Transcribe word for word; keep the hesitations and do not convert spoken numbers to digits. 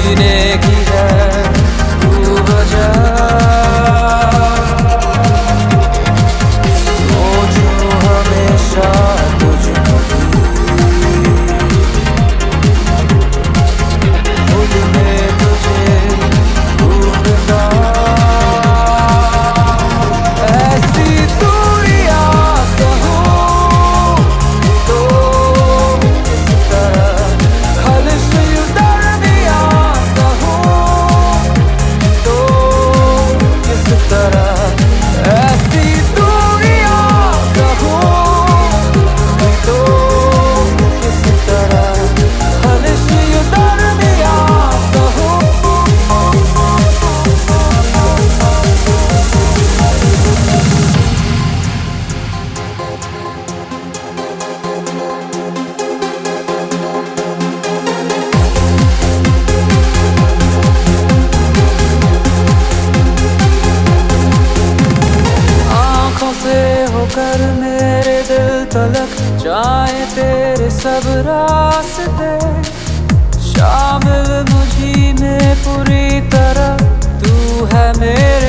जीने की है तू वजह। सोचूं हमेशा तुझको खुद में तुझे ढूंढता। ऐसी दूरियां सहूं तो किस तरह, खलिश दरमियां सहूं तो किस तरह। ऐसी दूरियां सहूं तो किस तरह, खलिश दरमियां सहूं। आँखों से होकर मेरे दिल तलक जाए तेरे सब रास्ते, शामिल मुझी में पूरी तरह तू है मेरे